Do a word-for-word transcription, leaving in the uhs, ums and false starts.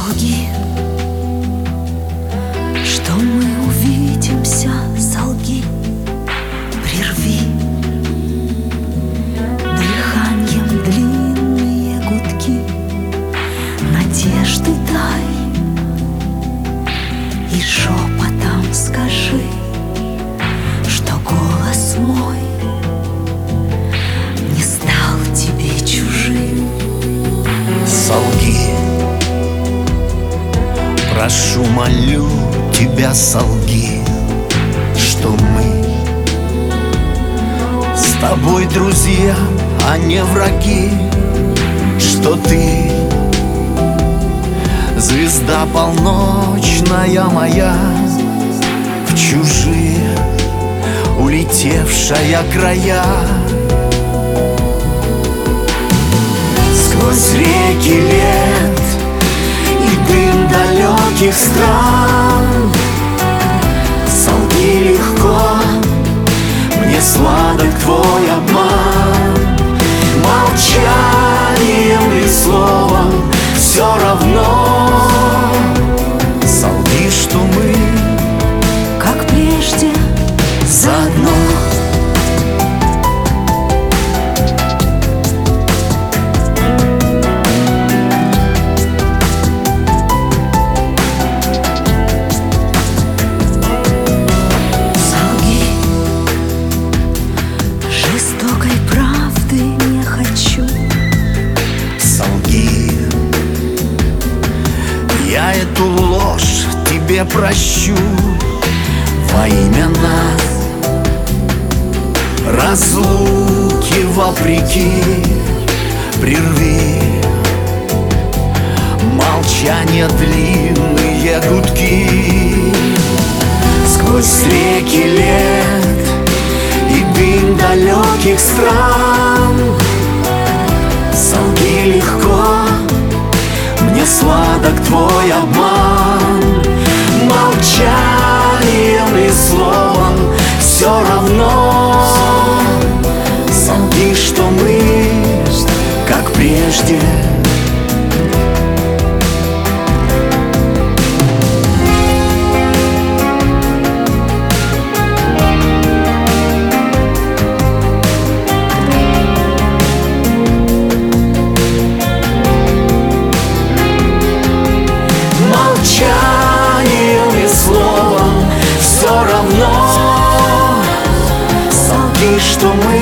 Солги, что мы увидимся, солги, прерви дыханием длинные гудки, надежды дай и шепотом скажи, что голос мой не стал тебе чужим. Солги, прошу, молю тебя, солги, что мы с тобой друзья, а не враги, что ты звезда полночная моя, в чужие улетевшая края. Сквозь реки лет и дым далеких стран, солги легко, мне сладок твой обман. Молчанием или словом все равно, солги, что мы, как прежде, заодно. Я эту ложь тебе прощу во имя нас, разлуки вопреки, прерви молчание длинные гудки. Сквозь реки лет и дым далеких стран, солги легко, мне сладок твой обман. Молчанием и словом все равно, солги, что мы, как прежде. Молчанием и словом все равно, солги, что мы